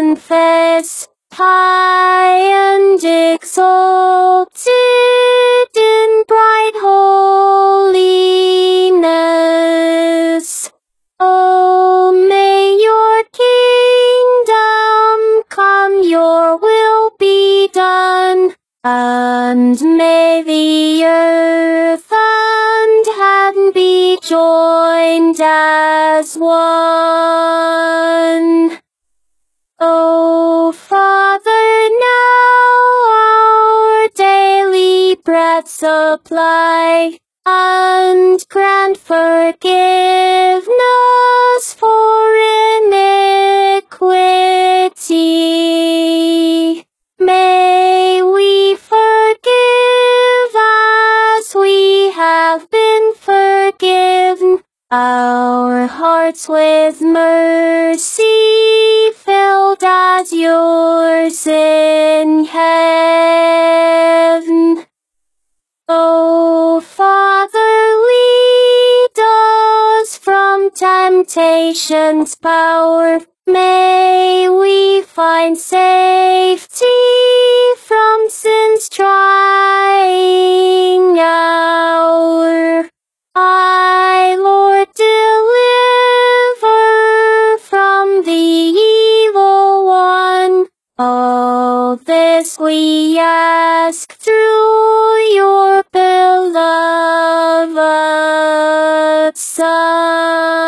confess, high and exalted in bright holiness. Oh, may your kingdom come, your will be done, and may the earth and heaven be joined as one. O Father, now our daily bread supply, and grant forgiveness for iniquity. May we forgive as we have been forgiven, our hearts with mercy filled as yours in heaven. O Father, lead us from temptation's power. May we find safety from sin's trying hour. I, Lord, deliver from the evil one. All this we ask through your beloved Son.